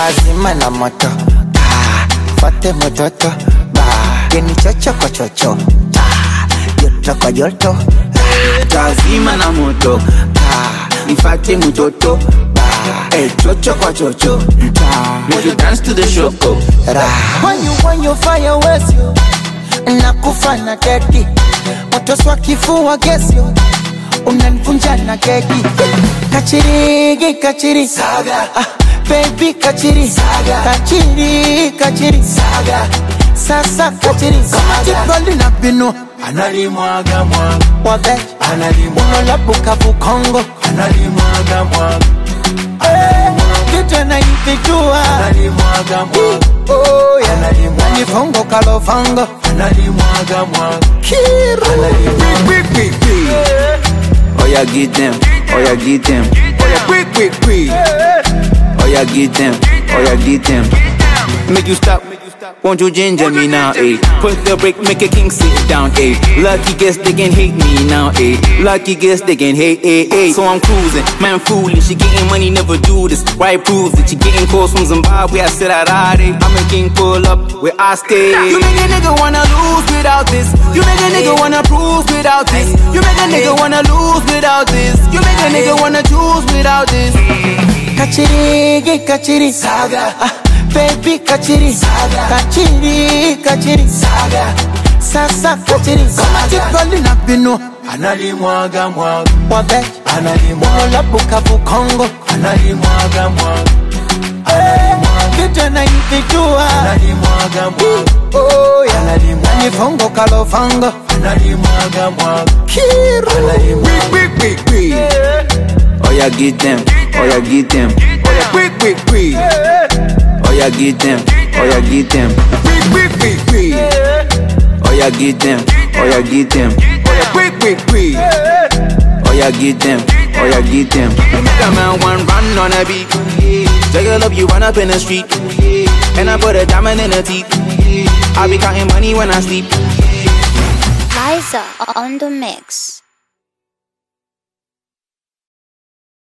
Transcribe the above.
Tazima na moto, fate mototo, geni chocho kwa chocho, joto kwa joto. Tazima na moto, ifate mototo, chocho kwa chocho. Make you dance to the shoko. When you fire west yo, nakufa na dedi. Moto swa kifua gesi yo, unanivunja na keki. Kachiri, kachiri saga, baby kachiri saga, kachiri, kachiri saga. Sasa kachiri saga, jipoli na bino analimwaga mwaga, wabe analimwaga, unolabuka bukongo analimwaga mwaga, kitu na ifitua analimwaga mwaga, oh yeah, analimwaga, nanifongo kalofango analimwaga mwaga, kiru oh yeah, get them, oh yeah, get them, oh yeah, quick, oh yeah, get them, oh yeah, get them. Make you stop, won't you ginger me now, eh? Put the break, make a king sit down, eh? Lucky guess they can hate me now, eh? Lucky guess they can hate, eh, eh? So I'm cruising, man fooling, she getting money, never do this. Why prove it? She getting calls from Zimbabwe, I said I'd I'm a king, pull up where I stay. You make a nigga wanna lose without this. You make a nigga wanna prove without this. You make a nigga wanna lose without this. You make a nigga wanna choose without this. Kachiri, kachiri saga, baby kachiri saga, kachiri, kachiri saga. Sasa kachiri saga, jipoli na bino analimwaga mwaga, wabe analimwaga, unolabuka bukongo analimwaga mwaga, kitu na ifitua analimwaga mwaga, oh yeah, analimwaga, nanifongo kalofango analimwaga mwaga, kiru oh yeah, get them, oh yeah, get them, oh yeah, quick, oh yeah, get them, oh yeah, get them, oh yeah, get them, oh yeah, get them, oh yeah, quick, oh yeah, get them, oh yeah, get them. You make a man one run on a beat, juggle up, you run up in the street, and I put a diamond in her teeth. I be counting money when I sleep. Liza on the mix.